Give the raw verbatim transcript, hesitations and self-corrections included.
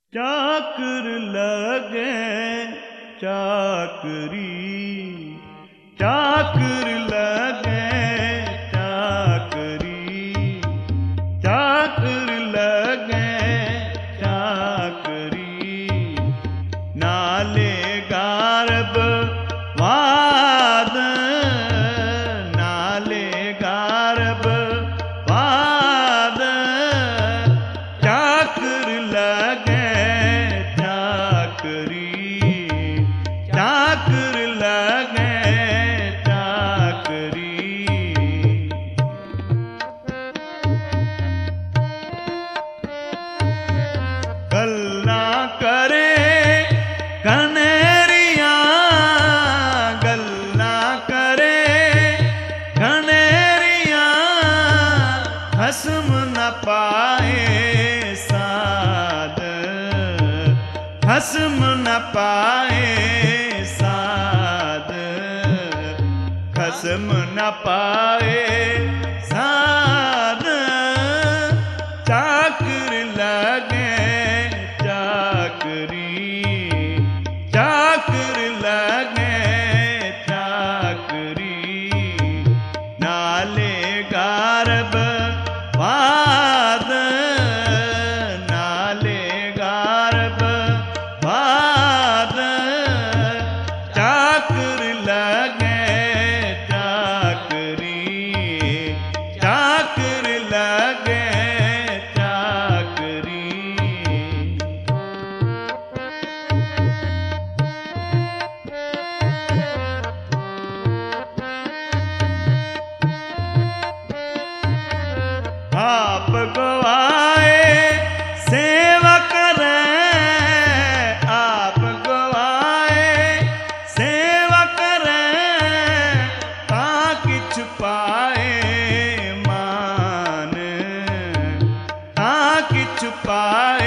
चाकर लगे चाकरी, चाकर लगे चाकरी, चाकर लगे चाकरी। नाले गारब वाद, नाले गारब वाद, चाकर लगे चाकरी, चाकर लगे चाकरी। गल्ला करे कनेरिया, गल्ला करे कनेरिया, खसम न पाए साद, खसम न पाए साद, खसम न पाए साद। चाकर लगे चाकरी, चाकर लगे चाकरी। नाले गारब वाद, नाले गारब वाद, चाकर लगे चाकरी, चाकर लगे चाकरी। आप गवाए सेवा करें, आप गवाए सेवा करें, ताकि छुपाए मान, ताकि छुपाए